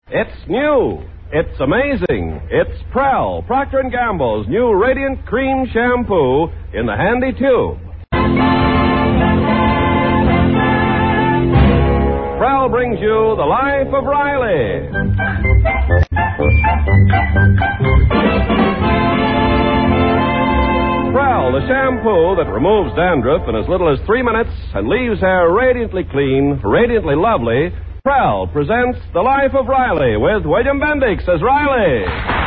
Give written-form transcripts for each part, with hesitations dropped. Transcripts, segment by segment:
It's new. It's amazing. It's Prell, Procter & Gamble's new Radiant Cream Shampoo in the handy tube. Prell brings you The Life of Riley. Prell, the shampoo that removes dandruff in as little as 3 minutes and leaves hair radiantly clean, radiantly lovely. Prell presents The Life of Riley with William Bendix as Riley.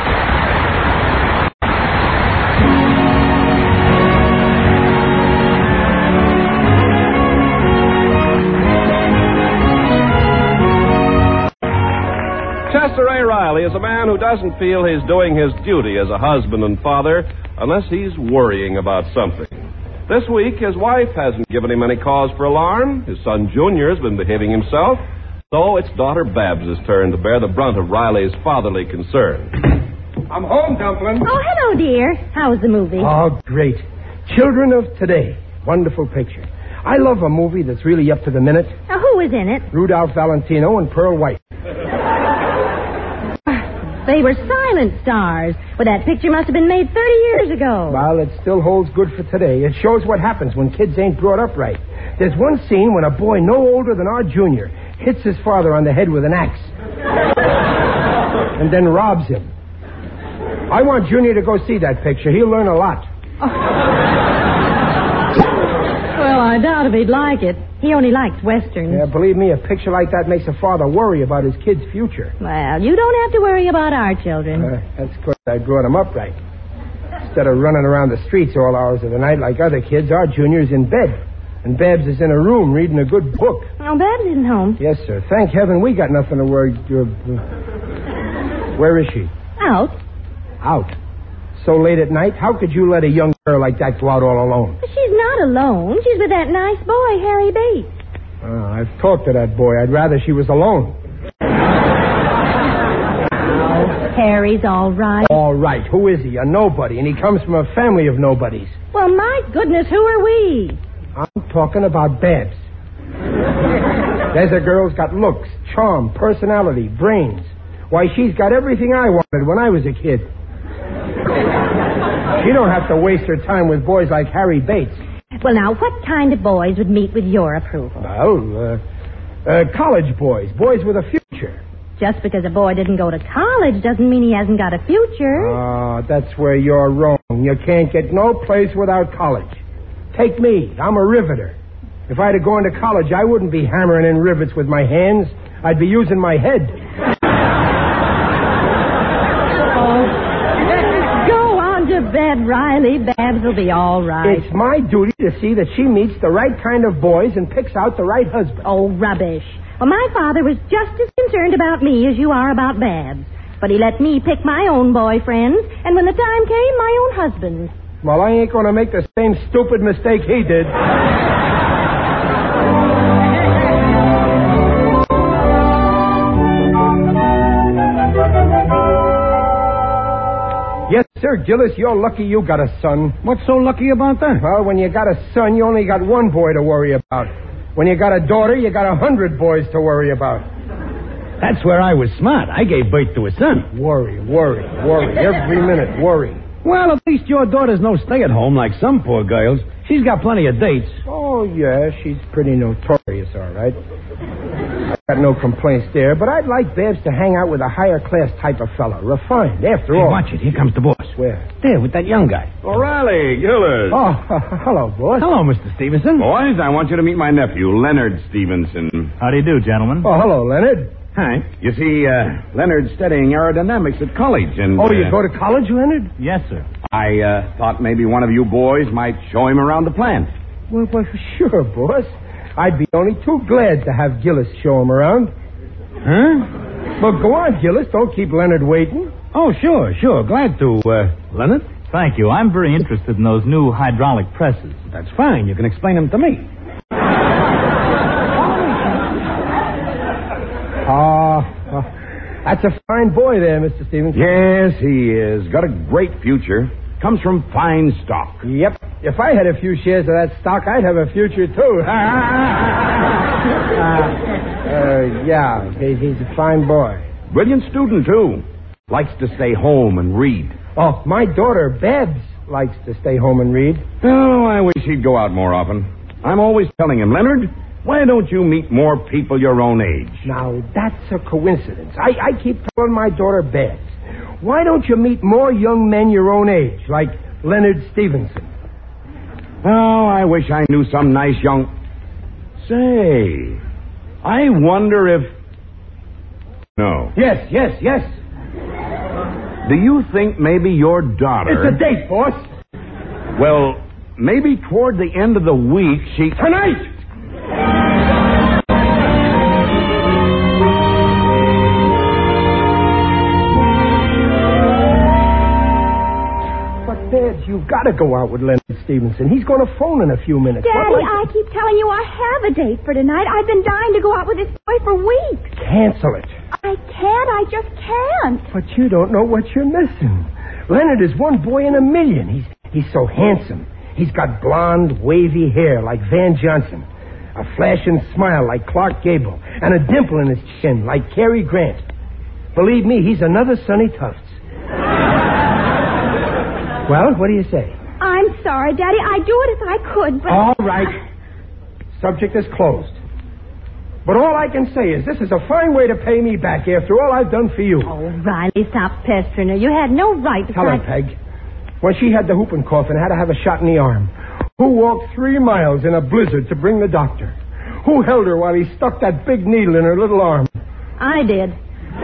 Chester A. Riley is a man who doesn't feel he's doing his duty as a husband and father unless he's worrying about something. This week, his wife hasn't given him any cause for alarm. His son Junior's been behaving himself. So it's daughter Babs' turn to bear the brunt of Riley's fatherly concern. I'm home, Dumplin'. Oh, hello, dear. How was the movie? Oh, great. Children of Today. Wonderful picture. I love a movie that's really up to the minute. Now, who was in it? Rudolph Valentino and Pearl White. They were silent stars. But that picture must have been made 30 years ago. Well, it still holds good for today. It shows what happens when kids ain't brought up right. There's one scene when a boy no older than our Junior hits his father on the head with an axe. And then robs him. I want Junior to go see that picture. He'll learn a lot. Well, I doubt if he'd like it. He only likes westerns. Yeah, believe me, a picture like that makes a father worry about his kid's future. Well, you don't have to worry about our children. That's because I brought him up right. Instead of running around the streets all hours of the night like other kids, our Junior's in bed. And Babs is in a room reading a good book. Oh, Babs isn't home. Yes, sir. Thank heaven we got nothing to worry. Where is she? Out. Out. So late at night? How could you let a young girl like that go out all alone? She's not alone. She's with that nice boy, Harry Bates. Oh, I've talked to that boy. I'd rather she was alone. Oh, Harry's all right. All right. Who is he? A nobody. And he comes from a family of nobodies. Well, my goodness, who are we? I'm talking about Babs. There's a girl's got looks, charm, personality, brains. Why, she's got everything I wanted when I was a kid. She don't have to waste her time with boys like Harry Bates. Well, now, what kind of boys would meet with your approval? Well, college boys. Boys with a future. Just because a boy didn't go to college doesn't mean he hasn't got a future. Oh, that's where you're wrong. You can't get no place without college. Take me. I'm a riveter. If I'd have gone to college, I wouldn't be hammering in rivets with my hands. I'd be using my head. Go on to bed, Riley. Babs will be all right. It's my duty to see that she meets the right kind of boys and picks out the right husband. Oh, rubbish. Well, my father was just as concerned about me as you are about Babs. But he let me pick my own boyfriends, and when the time came, my own husband. Well, I ain't going to make the same stupid mistake he did. Yes, sir, Gillis, you're lucky you got a son. What's so lucky about that? Well, when you got a son, you only got one boy to worry about. When you got a daughter, you got 100 boys to worry about. That's where I was smart. I gave birth to a son. Worry. Every minute, worry. Well, at least your daughter's no stay-at-home like some poor girls. She's got plenty of dates. Oh, yeah, she's pretty notorious, all right. I got no complaints there, but I'd like Babs to hang out with a higher-class type of fella. Refined, after all. Watch it. Here comes the boss. Where? There, with that young guy. O'Reilly, Gillard. Oh, hello, boss. Hello, Mr. Stevenson. Boys, I want you to meet my nephew, Leonard Stevenson. How do you do, gentlemen? Oh, hello, Leonard. Hi. You see, Leonard's studying aerodynamics at college, and... Oh, you go to college, Leonard? Yes, sir. I thought maybe one of you boys might show him around the plant. Well, sure, boss. I'd be only too glad to have Gillis show him around. Huh? Well, go on, Gillis. Don't keep Leonard waiting. Oh, sure. Glad to, Leonard. Thank you. I'm very interested in those new hydraulic presses. That's fine. You can explain them to me. That's a fine boy there, Mr. Stevenson. Yes, he is. Got a great future. Comes from fine stock. Yep. If I had a few shares of that stock, I'd have a future, too. Yeah, he's a fine boy. Brilliant student, too. Likes to stay home and read. Oh, my daughter, Babs, likes to stay home and read. Oh, I wish he'd go out more often. I'm always telling him, Leonard, why don't you meet more people your own age? Now, that's a coincidence. I keep telling my daughter, Babs, why don't you meet more young men your own age, like Leonard Stevenson? Oh, I wish I knew some nice young... Say, I wonder if... No. Yes. Do you think maybe your daughter... It's a date, boss. Well, maybe toward the end of the week she... Tonight! But, Babs, you've got to go out with Leonard Stevenson. He's going to phone in a few minutes. Daddy, I keep telling you I have a date for tonight. I've been dying to go out with this boy for weeks. Cancel it. I can't. I just can't. But you don't know what you're missing. Leonard is one boy in a million. He's so handsome. He's got blonde, wavy hair like Van Johnson, a flashing smile like Clark Gable, and a dimple in his chin like Cary Grant. Believe me, he's another Sonny Tufts. Well, what do you say? I'm sorry, Daddy. I'd do it if I could, but... All right. Subject is closed. But all I can say is this is a fine way to pay me back after all I've done for you. Oh, Riley, stop pestering her. You had no right to... Tell her, Peg. When she had the whooping cough and had to have a shot in the arm, who walked 3 miles in a blizzard to bring the doctor? Who held her while he stuck that big needle in her little arm? I did.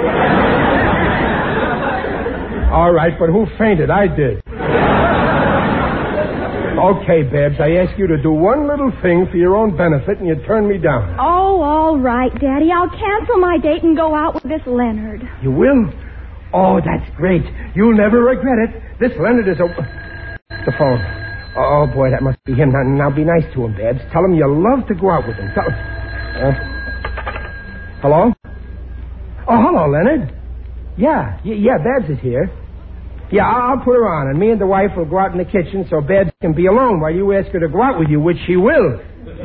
All right, but who fainted? I did. Okay, Babs, I ask you to do one little thing for your own benefit, and you turn me down. Oh, all right, Daddy. I'll cancel my date and go out with this Leonard. You will? Oh, that's great. You'll never regret it. This Leonard is a... The phone. Oh, boy, that must be him. Now be nice to him, Babs. Tell him you love to go out with him. Hello? Oh, hello, Leonard. Yeah, Babs is here. Yeah, I'll put her on, and me and the wife will go out in the kitchen so Babs can be alone while you ask her to go out with you, which she will.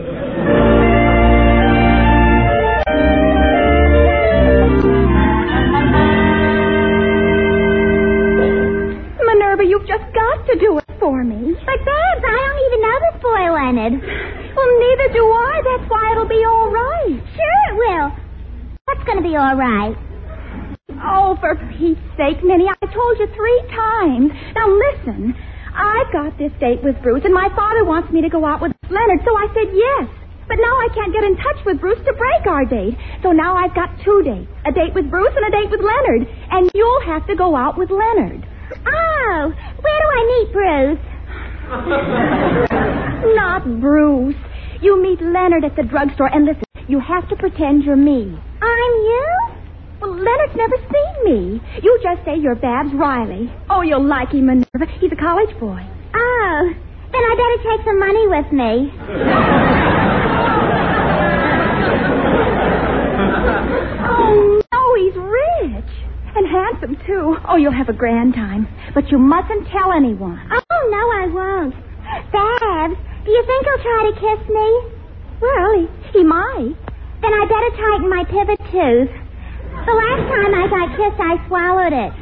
Minerva, you've just got to do it for me. But, Babs, I don't even know this boy, Leonard. Well, neither do I. That's why it'll be all right. Sure it will. What's going to be all right? Oh, for Pete's sake, Minnie, I told you 3 times. Now, listen. I've got this date with Bruce, and my father wants me to go out with Leonard, so I said yes. But now I can't get in touch with Bruce to break our date. So now I've got 2 dates. A date with Bruce and a date with Leonard. And you'll have to go out with Leonard. Oh, where do I meet Bruce? Not Bruce. You meet Leonard at the drugstore, and listen, you have to pretend you're me. I'm you? Well, Leonard's never seen me. You just say you're Babs Riley. Oh, you'll like him, Minerva. He's a college boy. Oh, then I better take some money with me. Oh, no, he's rich. And handsome, too. Oh, you'll have a grand time. But you mustn't tell anyone. Oh, no, I won't. Babs, do you think he'll try to kiss me? Well, he might. Then I better tighten my pivot tooth. The last time I got kissed, I swallowed it.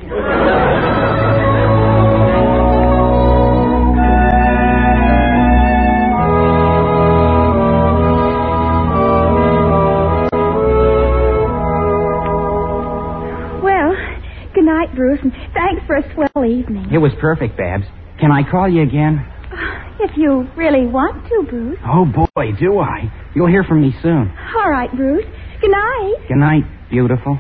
Well, good night, Bruce, and thanks for a swell evening. It was perfect, Babs. Can I call you again? If you really want to, Bruce. Oh, boy, do I. You'll hear from me soon. All right, Bruce. Good night. Good night, beautiful.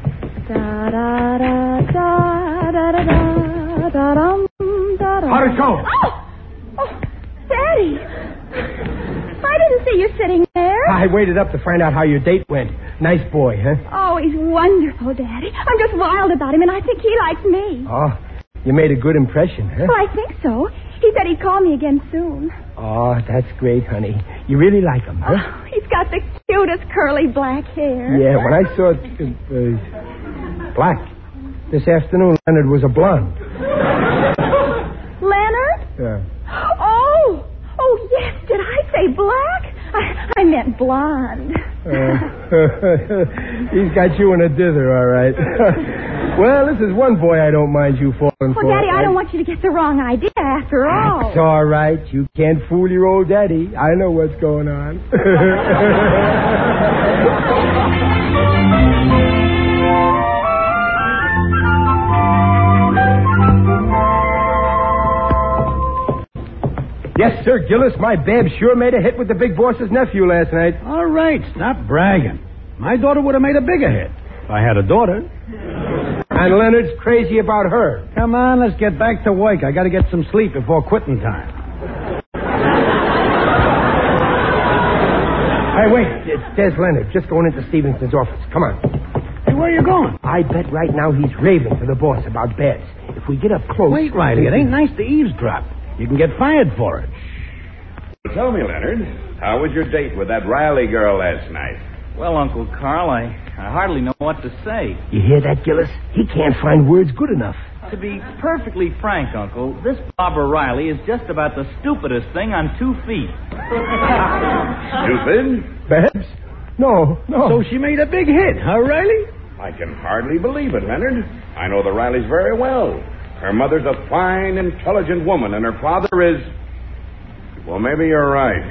How'd it go? Oh, Daddy. I didn't see you sitting there. I waited up to find out how your date went. Nice boy, huh? Oh, he's wonderful, Daddy. I'm just wild about him, and I think he likes me. Oh, you made a good impression, huh? Well, I think so. He said he'd call me again soon. Oh, that's great, honey. You really like him, huh? Oh, he's got the cutest curly black hair. Yeah, when I saw black this afternoon, Leonard was a blonde. Leonard? Yeah. Oh, yes. Did I say black? I meant blonde. He's got you in a dither, all right. Well, this is one boy I don't mind you falling for. Well, Daddy, I don't want you to get the wrong idea after all. It's all right. You can't fool your old daddy. I know what's going on. Yes, sir, Gillis. My Babs sure made a hit with the big boss's nephew last night. All right, stop bragging. My daughter would have made a bigger hit if I had a daughter. And Leonard's crazy about her. Come on, let's get back to work. I got to get some sleep before quitting time. Hey, wait. There's Leonard, just going into Stevenson's office. Come on. Hey, where are you going? I bet right now he's raving to the boss about Babs. If we get up close... Wait, Riley, it ain't nice to eavesdrop. You can get fired for it. Tell me, Leonard, how was your date with that Riley girl last night? Well, Uncle Carl, I hardly know what to say. You hear that, Gillis? He can't find words good enough. To be perfectly frank, Uncle, this Barbara Riley is just about the stupidest thing on 2 feet. Stupid? Babs? No. So she made a big hit, huh, Riley? I can hardly believe it, Leonard. I know the Rileys very well. Her mother's a fine, intelligent woman, and her father is... Well, maybe you're right.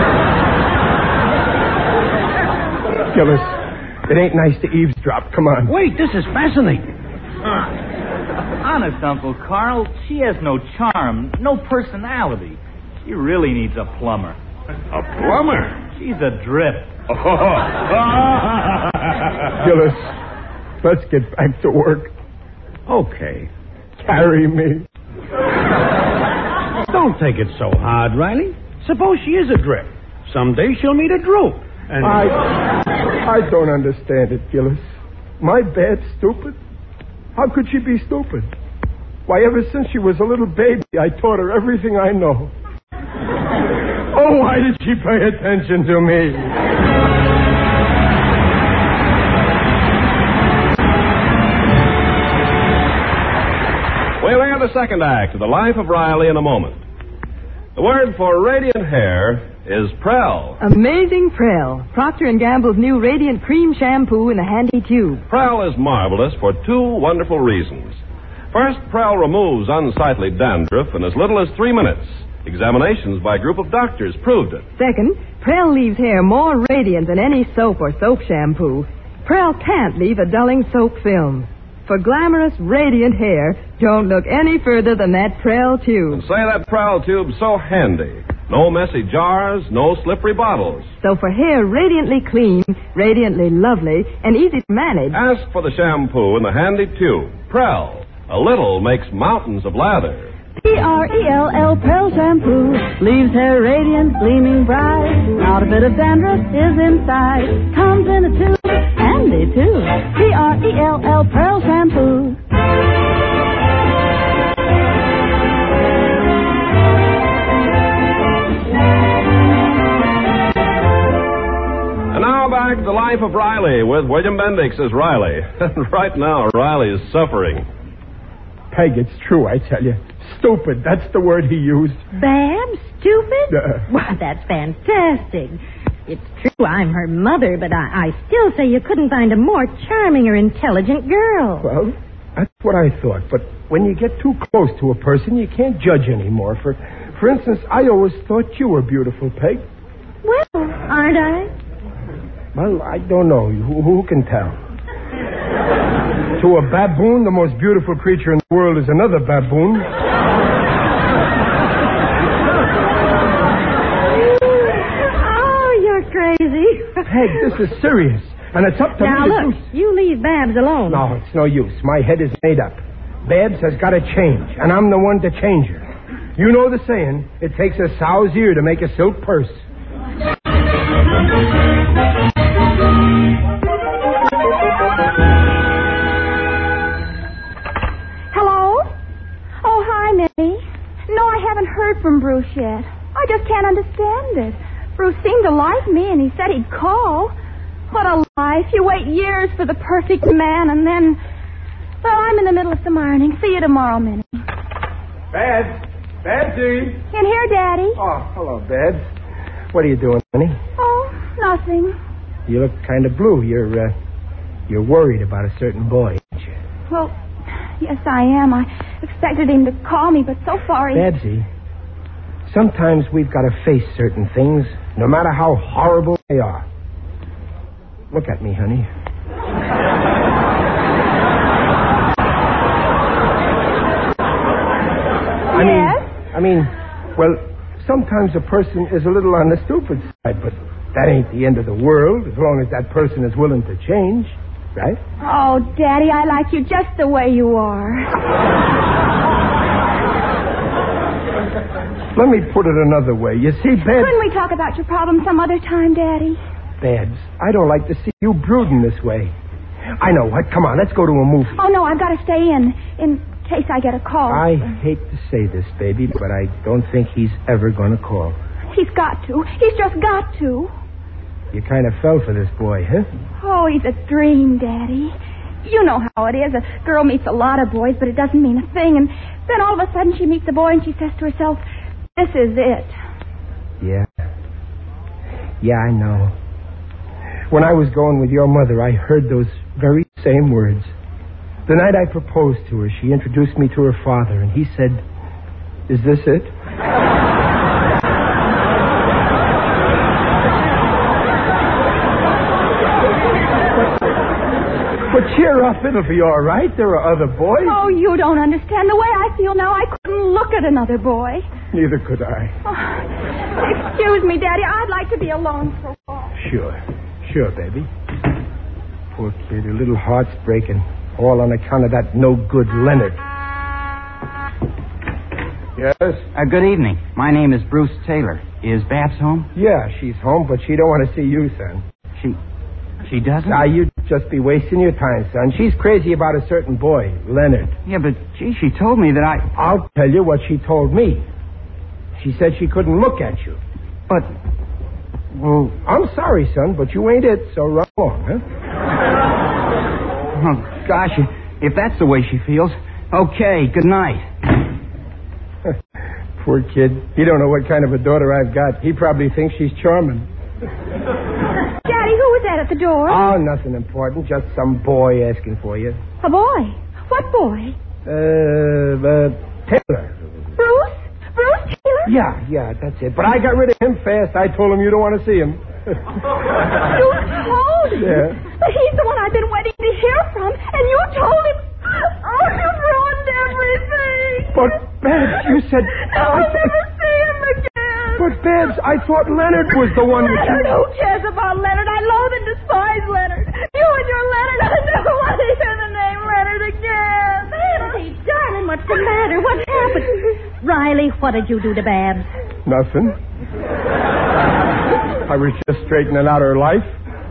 Gillis, it ain't nice to eavesdrop. Come on. Wait, this is fascinating. Honest, Uncle Carl, she has no charm, no personality. She really needs a plumber. A plumber? She's a drip. Gillis, let's get back to work. Okay. Carry me. Don't take it so hard, Riley. Suppose she is a drip. Someday she'll meet a droop. And I don't understand it, Gillis. My Bab's stupid? How could she be stupid? Why, ever since she was a little baby, I taught her everything I know. Oh, why did she pay attention to me? We'll hear the second act of The Life of Riley in a moment. The word for radiant hair is Prell. Amazing Prell. Procter & Gamble's new Radiant Cream Shampoo in a handy tube. Prell is marvelous for 2 wonderful reasons. First, Prell removes unsightly dandruff in as little as 3 minutes. Examinations by a group of doctors proved it. Second, Prell leaves hair more radiant than any soap or soap shampoo. Prell can't leave a dulling soap film. For glamorous, radiant hair, don't look any further than that Prell tube. And say that Prell tube's so handy. No messy jars, no slippery bottles. So for hair radiantly clean, radiantly lovely, and easy to manage... Ask for the shampoo in the handy tube. Prell. A little makes mountains of lather. P-R-E-L-L, Prell Shampoo. Leaves hair radiant, gleaming bright. Not a bit of dandruff is inside. Comes in a tube, handy too. P-R-E-L-L, Prell Shampoo. And now back to The Life of Riley with William Bendix as Riley. Right now, Riley is suffering. Peg, it's true, I tell you. Stupid, that's the word he used. Babs? Stupid? Well, that's fantastic. It's true I'm her mother, but I still say you couldn't find a more charming or intelligent girl. Well, that's what I thought. But when you get too close to a person, you can't judge anymore. For instance, I always thought you were beautiful, Peg. Well, aren't I? Well, I don't know. Who can tell? To a baboon, the most beautiful creature in the world is another baboon. Oh, you're crazy. Peg, this is serious. And it's up to now, me to look, you leave Babs alone. No, it's no use. My head is made up. Babs has got to change, and I'm the one to change her. You know the saying, it takes a sow's ear to make a silk purse. No, I haven't heard from Bruce yet. I just can't understand it. Bruce seemed to like me, and he said he'd call. What a life. You wait years for the perfect man, and then... Well, I'm in the middle of some ironing. See you tomorrow, Minnie. Babs! Babsy! In here, Daddy. Oh, hello, Babs. What are you doing, Minnie? Oh, nothing. You look kind of blue. You're worried about a certain boy, aren't you? Well, yes, I am. I expected him to call me, but so far he... Babsy, sometimes we've got to face certain things, no matter how horrible they are. Look at me, honey. I mean, well, sometimes a person is a little on the stupid side, but that ain't the end of the world as long as that person is willing to change, right? Oh, Daddy, I like you just the way you are. Let me put it another way. You see, Babs... Couldn't we talk about your problem some other time, Daddy? Babs, I don't like to see you brooding this way. I know what. Come on, let's go to a movie. Oh, no, I've got to stay in case I get a call. I hate to say this, baby, but I don't think he's ever going to call. He's got to. He's just got to. You kind of fell for this boy, huh? Oh, he's a dream, Daddy. You know how it is. A girl meets a lot of boys, but it doesn't mean a thing. And then all of a sudden she meets a boy and she says to herself, this is it. Yeah. Yeah, I know. When I was going with your mother, I heard those very same words. The night I proposed to her, she introduced me to her father, and he said, is this it? But cheer up, it'll be all right. There are other boys. Oh, you don't understand. The way I feel now, I couldn't look at another boy. Neither could I. Oh, excuse me, Daddy. I'd like to be alone for a while. Sure, baby. Poor kid, her little heart's breaking. All on account of that no-good Leonard. Yes? Good evening. My name is Bruce Taylor. Is Babs home? Yeah, she's home, but she don't want to see you, son. She doesn't? Now, you'd just be wasting your time, son. She's crazy about a certain boy, Leonard. Yeah, but, gee, she told me that I'll tell you what she told me. She said she couldn't look at you. But, well... I'm sorry, son, but you ain't it, so run along, huh? Oh, gosh, if that's the way she feels. Okay, good night. Poor kid. He don't know what kind of a daughter I've got. He probably thinks she's charming. Daddy, who was that at the door? Oh, nothing important. Just some boy asking for you. A boy? What boy? Taylor. Bruce? Bruce Taylor? Yeah, that's it. But I got rid of him fast. I told him you don't want to see him. You told him? Yeah. But he's the one I've been waiting to hear from, and you told him. Oh, you've ruined everything. But, Babs, you said... I'll never see him again. But, Babs, I thought Leonard was the one that you... Leonard, who cares about Leonard? I loathe and despise Leonard. You and your Leonard, I never want to hear the name Leonard again. Hey, darling, what's the matter? What happened? Riley, what did you do to Babs? Nothing. I was just straightening out her life.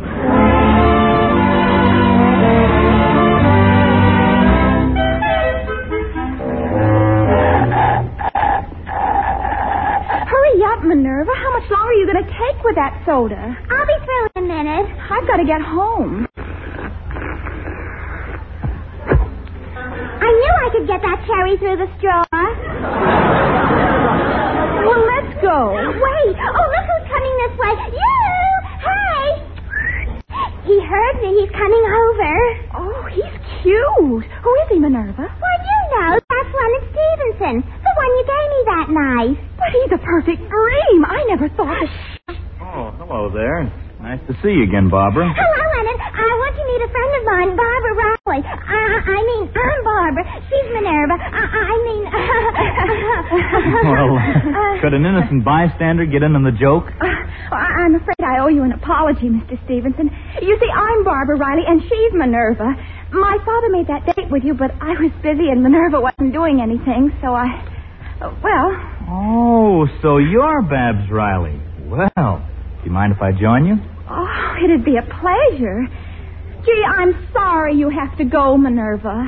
Hurry up, Minerva. How much longer are you going to take with that soda? I'll be through in a minute. I've got to get home. I knew I could get that cherry through the straw. Well, let's go. Wait. Oh, look who's coming this way. You! Hey! He heard me. He's coming over. Oh, he's cute. Who is he, Minerva? Well, you know. That's Leonard Stevenson. The one you gave me that night. But he's a perfect dream. I never thought that... Oh, hello there. Nice to see you again, Barbara. Hello, Leonard. I want to meet a friend of mine, Barbara Riley. I'm Barbara. She's Minerva. Well, could an innocent bystander get in on the joke? I'm afraid I owe you an apology, Mr. Stevenson. You see, I'm Barbara Riley, and she's Minerva. My father made that date with you, but I was busy, and Minerva wasn't doing anything, so well... Oh, so you're Babs Riley. Well, do you mind if I join you? Oh, it'd be a pleasure. Gee, I'm sorry you have to go, Minerva. Who,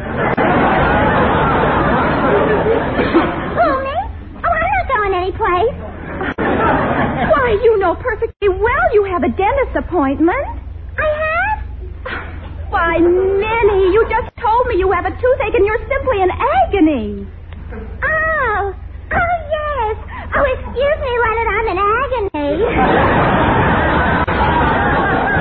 me? Oh, I'm not going anyplace. Why, you know perfectly well you have a dentist appointment. I have? Why, Minnie, you just told me you have a toothache and you're simply in agony. Oh, yes. Oh, excuse me, Leonard, I'm in agony.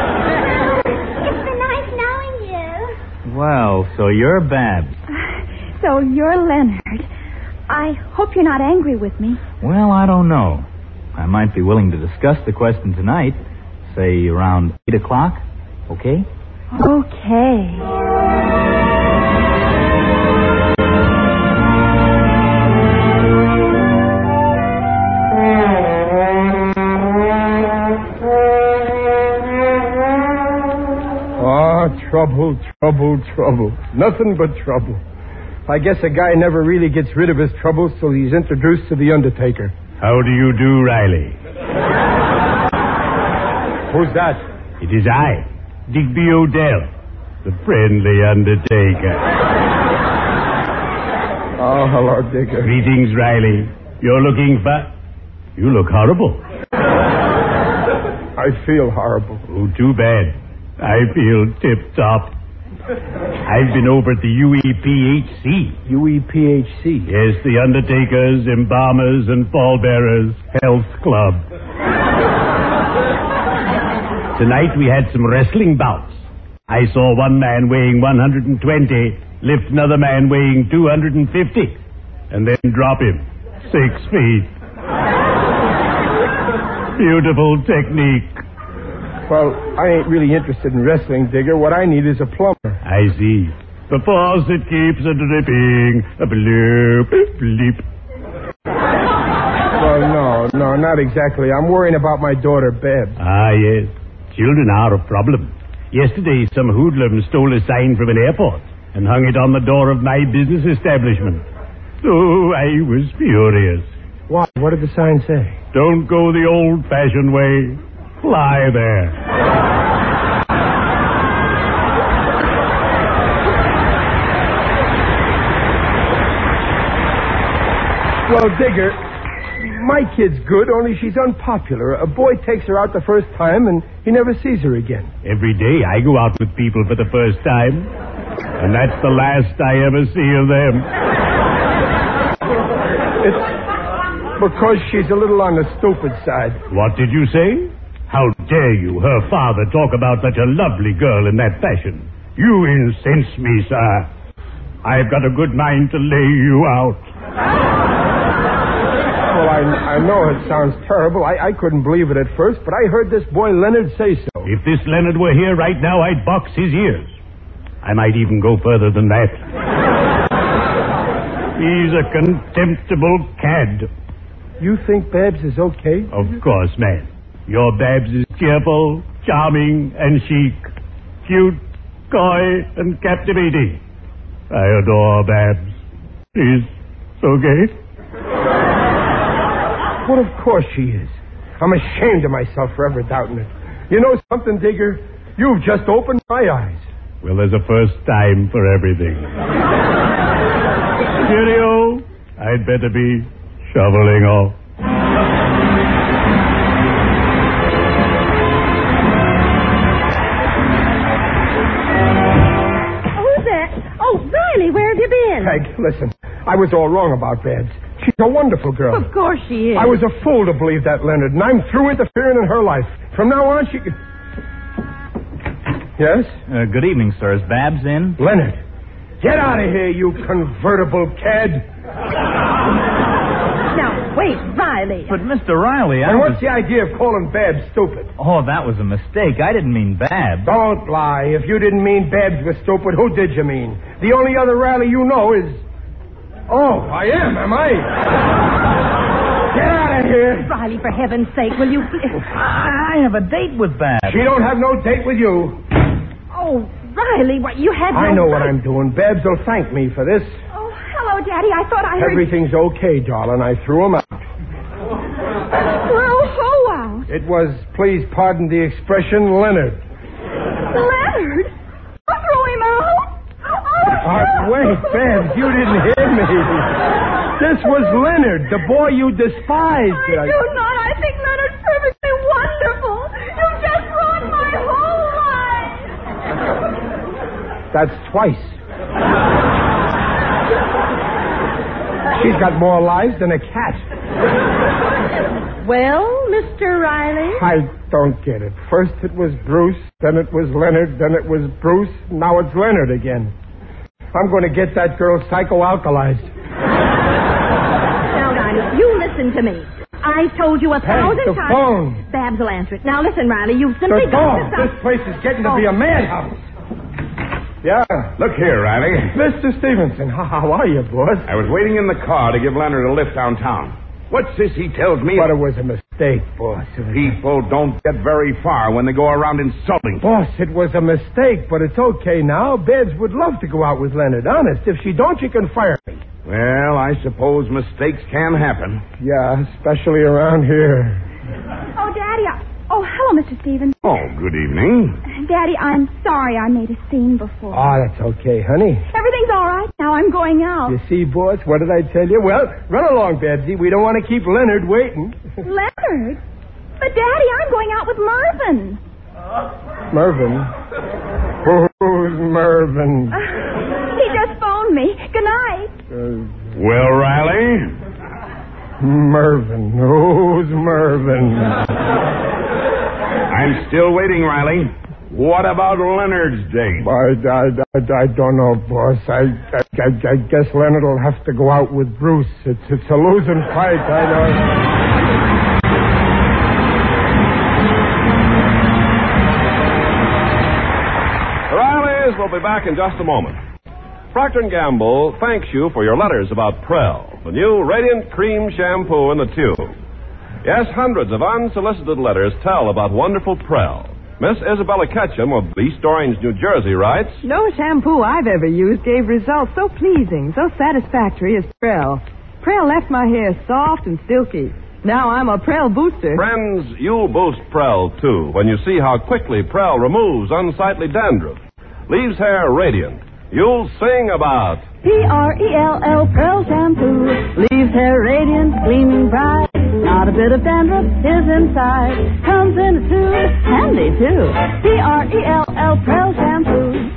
So you're Babs. So you're Leonard. I hope you're not angry with me. Well, I don't know. I might be willing to discuss the question tonight. Say around 8 o'clock. Okay? Okay. Trouble, trouble, trouble. Nothing but trouble. I guess a guy never really gets rid of his troubles till he's introduced to the Undertaker. How do you do, Riley? Who's that? It is I, Digby O'Dell, the friendly Undertaker. Oh, hello, Digger. Greetings, Riley. You're looking You look horrible. I feel horrible. Oh, too bad. I feel tip-top. I've been over at the UEPHC. UEPHC? Yes, the Undertakers, Embalmers, and Pallbearers Health Club. Tonight we had some wrestling bouts. I saw one man weighing 120 lift another man weighing 250 and then drop him 6 feet. Beautiful technique. Well, I ain't really interested in wrestling, Digger. What I need is a plumber. I see. The faucet keeps a dripping. A bloop, bleep. Well, no, not exactly. I'm worrying about my daughter, Babs. Ah, yes. Children are a problem. Yesterday, some hoodlum stole a sign from an airport and hung it on the door of my business establishment. Oh, I was furious. Why? What did the sign say? Don't go the old-fashioned way. Fly there. Well, Digger, my kid's good, only she's unpopular. A boy takes her out the first time, and he never sees her again. Every day I go out with people for the first time, and that's the last I ever see of them. It's because she's a little on the stupid side. What did you say? How dare you, her father, talk about such a lovely girl in that fashion? You incense me, sir. I've got a good mind to lay you out. Well, I know it sounds terrible. I couldn't believe it at first, but I heard this boy Leonard say so. If this Leonard were here right now, I'd box his ears. I might even go further than that. He's a contemptible cad. You think Babs is okay? Of course, man. Your Babs is cheerful, charming, and chic. Cute, coy, and captivating. I adore Babs. She's so gay. Well, of course she is. I'm ashamed of myself for ever doubting it. You know something, Digger? You've just opened my eyes. Well, there's a first time for everything. Cheerio. I'd better be shoveling off. Riley, where have you been? Peg, listen. I was all wrong about Babs. She's a wonderful girl. Of course she is. I was a fool to believe that, Leonard, and I'm through interfering in her life. From now on, she can... Yes? Good evening, sir. Is Babs in? Leonard, get out of here, you convertible cad. Now, wait, Riley. But, Mr. Riley, And what's the idea of calling Babs stupid? Oh, that was a mistake. I didn't mean Babs. Don't lie. If you didn't mean Babs was stupid, who did you mean? The only other Riley you know is... Oh, I am I? Get out of here. Riley, for heaven's sake, will you... I have a date with Babs. She don't have no date with you. Oh, Riley, what, you had no... I know what I'm doing. Babs will thank me for this. Oh, hello, Daddy. I thought I heard... Everything's okay, darling. I threw him out. Threw who out? It was, please pardon the expression, Leonard. Leonard? I threw him out? Wait, Babs, you didn't hear me. This was Leonard, the boy you despised. I do not. I think Leonard's perfectly wonderful. You've just ruined my whole life. That's twice. She's got more lives than a cat. Well, Mr. Riley? I don't get it. First it was Bruce, then it was Leonard, then it was Bruce, now it's Leonard again. I'm going to get that girl psychoalkalized. Now, Riley, you listen to me. I told you 1,000 times. The phone. Babs will answer it. Now, listen, Riley, you've simply The got phone. to stop. This place is getting to be a madhouse. Yeah. Look here, Riley. Mr. Stevenson, how are you, boss? I was waiting in the car to give Leonard a lift downtown. What's this he tells me? But it was a mistake, boss. People don't get very far when they go around insulting. Boss, it was a mistake, but it's okay now. Babs would love to go out with Leonard. Honest, if she don't, you can fire me. Well, I suppose mistakes can happen. Yeah, especially around here. Oh, Daddy, Oh, hello, Mr. Stevens. Oh, good evening. Daddy, I'm sorry I made a scene before. Oh, that's okay, honey. Everything's all right now. I'm going out. You see, boss, what did I tell you? Well, run along, Babsy. We don't want to keep Leonard waiting. Leonard? But, Daddy, I'm going out with Mervyn. Mervyn? Who's Mervyn? He just phoned me. Good night. Well, Riley? Mervyn. Who's Mervyn? I'm still waiting, Riley. What about Leonard's date? I don't know, boss. I guess Leonard will have to go out with Bruce. It's a losing fight, I know. The Rileys will be back in just a moment. Procter & Gamble thanks you for your letters about Prell, the new Radiant Cream Shampoo in the tube. Yes, hundreds of unsolicited letters tell about wonderful Prell. Miss Isabella Ketchum of East Orange, New Jersey writes, No shampoo I've ever used gave results so pleasing, so satisfactory as Prell. Prell left my hair soft and silky. Now I'm a Prell booster. Friends, you'll boost Prell, too, when you see how quickly Prell removes unsightly dandruff, leaves hair radiant. You'll sing about Prell, Prell shampoo, leaves hair radiant, gleaming bright. Not a bit of dandruff is inside. Comes in a tube, handy too. Prell, Prell shampoo.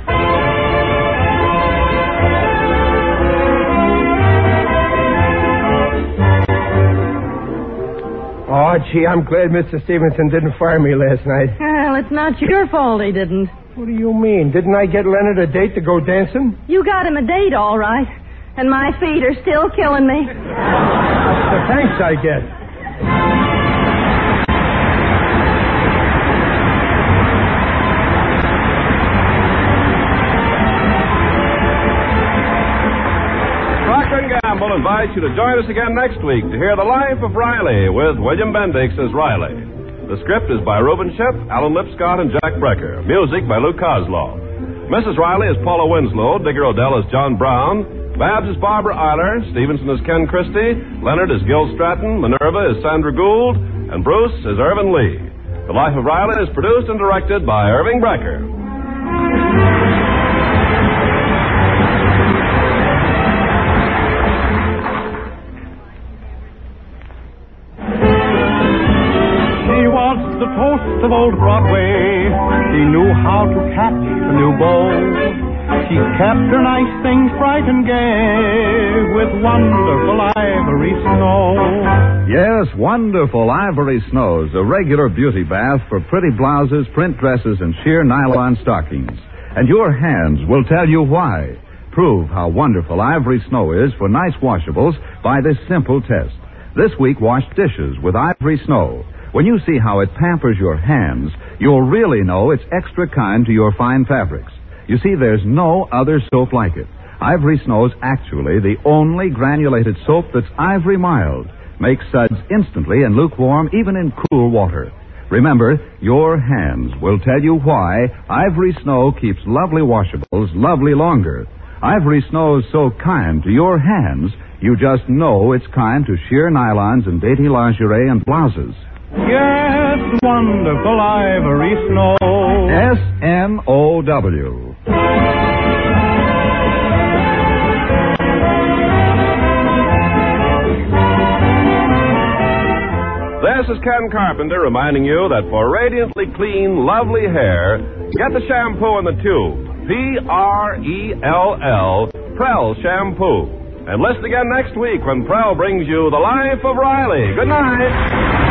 Oh, gee, I'm glad Mr. Stevenson didn't fire me last night. Well, it's not your fault he didn't. What do you mean? Didn't I get Leonard a date to go dancing? You got him a date, all right. And my feet are still killing me. That's the thanks I get. Procter & Gamble invites you to join us again next week to hear The Life of Riley with William Bendix as Riley. The script is by Reuben Ship, Alan Lipscott, and Jack Brecker. Music by Lou Kozloff. Mrs. Riley is Paula Winslow. Digger Odell is John Brown. Babs is Barbara Eiler. Stevenson is Ken Christie. Leonard is Gil Stratton. Minerva is Sandra Gould. And Bruce is Irvin Lee. The Life of Riley is produced and directed by Irving Brecker. The toast of old Broadway. She knew how to catch a new beau. She kept her nice things bright and gay with wonderful ivory snow. Yes, wonderful ivory snows, a regular beauty bath for pretty blouses, print dresses, and sheer nylon stockings. And your hands will tell you why. Prove how wonderful ivory snow is for nice washables by this simple test. This week, wash dishes with ivory snow. When you see how it pampers your hands, you'll really know it's extra kind to your fine fabrics. You see, there's no other soap like it. Ivory Snow's actually the only granulated soap that's ivory mild. Makes suds instantly and lukewarm even in cool water. Remember, your hands will tell you why Ivory Snow keeps lovely washables lovely longer. Ivory Snow's so kind to your hands, you just know it's kind to sheer nylons and dainty lingerie and blouses. Yes, wonderful ivory snow. S-N-O-W. This is Ken Carpenter reminding you that for radiantly clean, lovely hair, get the shampoo in the tube. P-R-E-L-L, Prell Shampoo. And listen again next week when Prell brings you The Life of Riley. Good night.